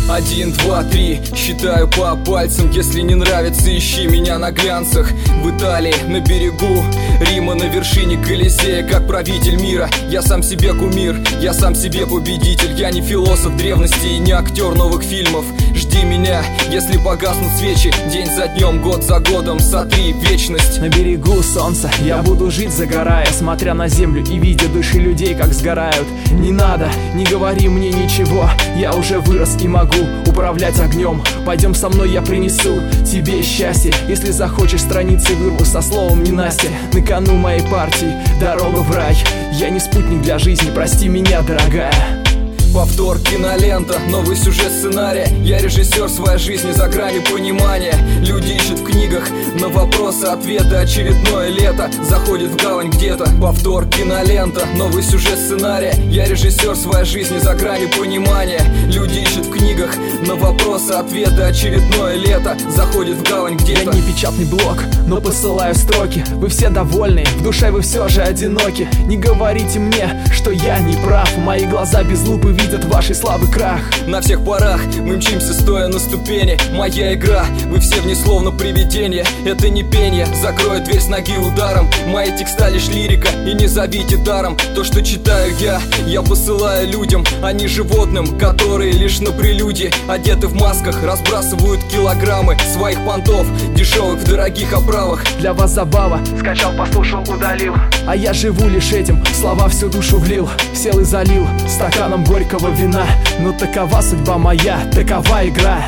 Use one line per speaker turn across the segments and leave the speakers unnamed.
1, 2, 3, считаю по пальцам. Если не нравится, ищи меня на глянцах. В Италии, на берегу Рима, на вершине Колизея, как правитель мира. Я сам себе кумир, я сам себе победитель. Я не философ древности и не актер новых фильмов. Жди меня, если погаснут свечи. День за днем, год за годом, сотри вечность.
На берегу солнца я буду жить, загорая, смотря на землю и видя души людей, как сгорают. Не надо, не говори мне ничего, я уже вырос и могу управлять огнем. Пойдем со мной, я принесу тебе счастье. Если захочешь, страницы вырву со словом ненастья. На кону моей партии дорога в рай. Я не спутник для жизни, прости меня, дорогая.
Повтор, кинолента, новый сюжет сценария. Я режиссер своей жизни за гранью понимания. Люди ищут в книгах на вопросы ответы. Очередное лето заходит в гавань где-то. Повтор, кинолента, новый сюжет сценария. Я режиссер своей жизни за гранью понимания. Люди ищут в книгах на вопросы ответы. Очередное лето заходит в гавань где-то.
Я не печатный блок, но посылаю строки. Вы все довольны, в душе вы все же одиноки. Не говорите мне, что я не прав. Мои глаза без лупы видят ваш слабый крах.
На всех парах мы мчимся, стоя на ступени. Моя игра, вы все в ней словно привидения. Это не пение, закроет дверь с ноги ударом. Мои текста лишь лирика, и не зовите даром. То, что читаю я посылаю людям, а не животным, которые лишь на прелюдии одеты в масках, разбрасывают килограммы своих понтов, дешевых в дорогих оправах.
Для вас забава, скачал, послушал, удалил. А я живу лишь этим, в слова всю душу влил. Сел и залил стаканом горького вина. Но такова судьба моя, такова игра.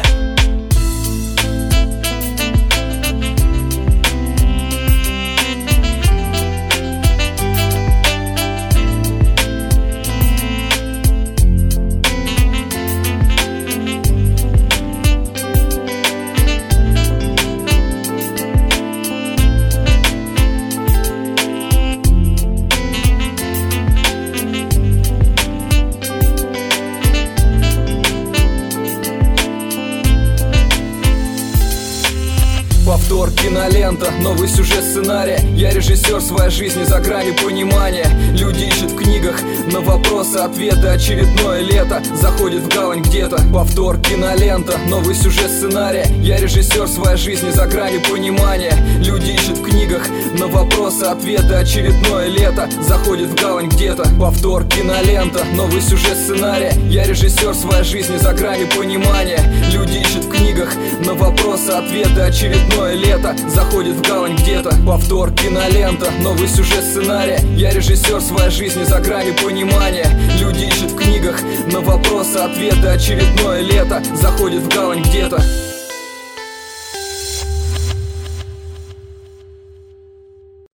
Повтор, кинолента, новый сюжет сценария. Я режиссер своей жизни за гранью понимания. Люди ищут в книгах на вопросы ответы. Очередное лето заходит в гавань где-то. Повтор, кинолента, новый сюжет сценария. Я режиссер своей жизни за гранью понимания. Люди ищут в книгах на вопросы ответы. Очередное лето заходит в гавань где-то. Повтор, кинолента, новый сюжет сценария. Я режиссер своей жизни за гранью понимания. Люди ищут в книгах на вопросы ответы. Очередное лето заходит в гавань где-то. Повтор, кинолента, новый сюжет сценария. Я режиссер своей жизни за гранью понимания. Люди ищут в книгах на вопросы ответы. Очередное лето заходит в гавань.